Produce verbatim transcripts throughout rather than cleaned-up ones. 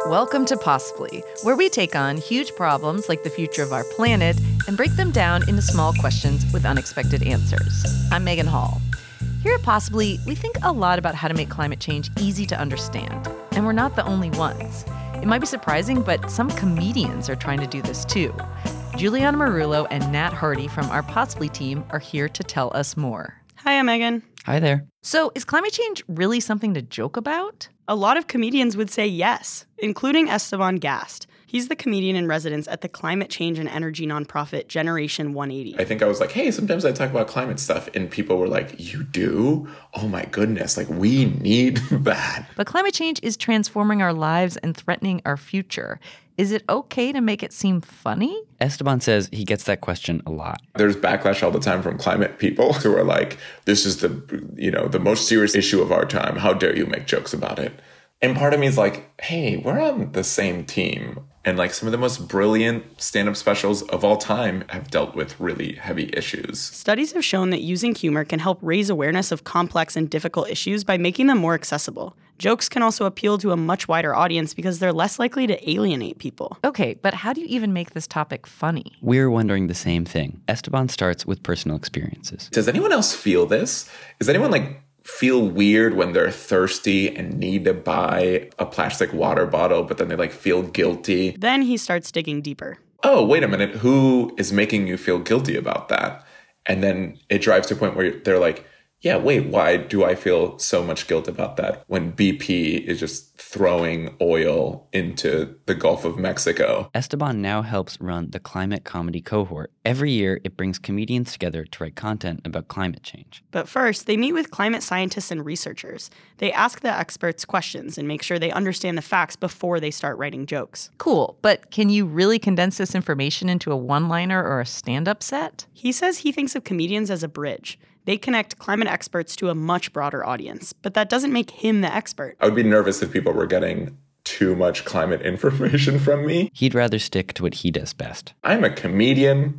Welcome to Possibly, where we take on huge problems like the future of our planet and break them down into small questions with unexpected answers. I'm Megan Hall. Here at Possibly, we think a lot about how to make climate change easy to understand. And we're not the only ones. It might be surprising, but some comedians are trying to do this too. Juliana Marullo and Nat Hardy from our Possibly team are here to tell us more. Hi, I'm Megan. Hi there. So, is climate change really something to joke about? A lot of comedians would say yes, including Esteban Gast. He's the comedian in residence at the climate change and energy nonprofit Generation one eighty. I think I was like, hey, sometimes I talk about climate stuff, and people were like, you do? Oh my goodness, like we need that. But climate change is transforming our lives and threatening our future. Is it okay to make it seem funny? Esteban says he gets that question a lot. There's backlash all the time from climate people who are like, this is the, you know, the most serious issue of our time. How dare you make jokes about it? And part of me is like, hey, we're on the same team. And like some of the most brilliant stand-up specials of all time have dealt with really heavy issues. Studies have shown that using humor can help raise awareness of complex and difficult issues by making them more accessible. Jokes can also appeal to a much wider audience because they're less likely to alienate people. Okay, but how do you even make this topic funny? We're wondering the same thing. Esteban starts with personal experiences. Does anyone else feel this? Is anyone like feel weird when they're thirsty and need to buy a plastic water bottle, but then they like feel guilty? Then he starts digging deeper. Oh, wait a minute. Who is making you feel guilty about that? And then it drives to a point where they're like, yeah, wait, why do I feel so much guilt about that when B P is just throwing oil into the Gulf of Mexico? Esteban now helps run the climate comedy cohort. Every year, it brings comedians together to write content about climate change. But first, they meet with climate scientists and researchers. They ask the experts questions and make sure they understand the facts before they start writing jokes. Cool, but can you really condense this information into a one-liner or a stand-up set? He says he thinks of comedians as a bridge. They connect climate experts to a much broader audience, but that doesn't make him the expert. I would be nervous if people were getting too much climate information from me. He'd rather stick to what he does best. I'm a comedian.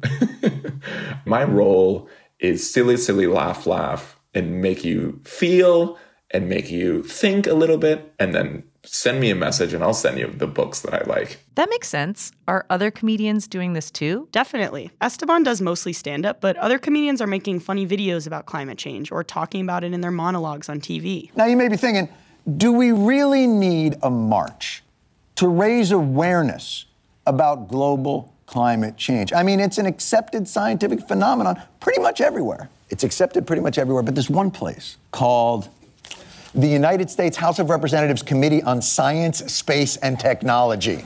My role is silly, silly, laugh, laugh, and make you feel and make you think a little bit, and then send me a message and I'll send you the books that I like. That makes sense. Are other comedians doing this too? Definitely. Esteban does mostly stand-up, but other comedians are making funny videos about climate change or talking about it in their monologues on T V. Now you may be thinking, do we really need a march to raise awareness about global climate change? I mean, it's an accepted scientific phenomenon pretty much everywhere. It's accepted pretty much everywhere, but there's one place called the United States House of Representatives Committee on Science, Space, and Technology.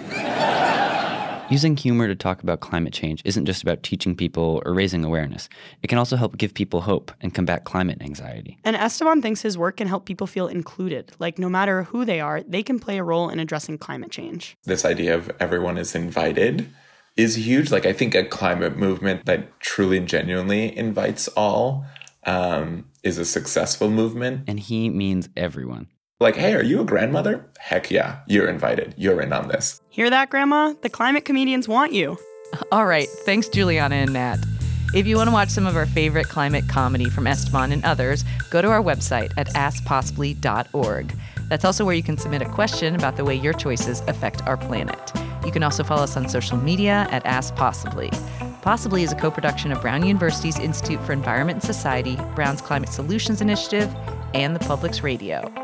Using humor to talk about climate change isn't just about teaching people or raising awareness. It can also help give people hope and combat climate anxiety. And Esteban thinks his work can help people feel included. Like no matter who they are, they can play a role in addressing climate change. This idea of everyone is invited is huge. Like I think a climate movement that truly and genuinely invites all um, is a successful movement. And he means everyone. Like, hey, are you a grandmother? Heck yeah, you're invited. You're in on this. Hear that, Grandma? The climate comedians want you. All right, thanks Juliana and Nat. If you want to watch some of our favorite climate comedy from Esteban and others, go to our website at ask possibly dot org. That's also where you can submit a question about the way your choices affect our planet. You can also follow us on social media at Ask Possibly. Possibly is a co-production of Brown University's Institute for Environment and Society, Brown's Climate Solutions Initiative, and the Public's Radio.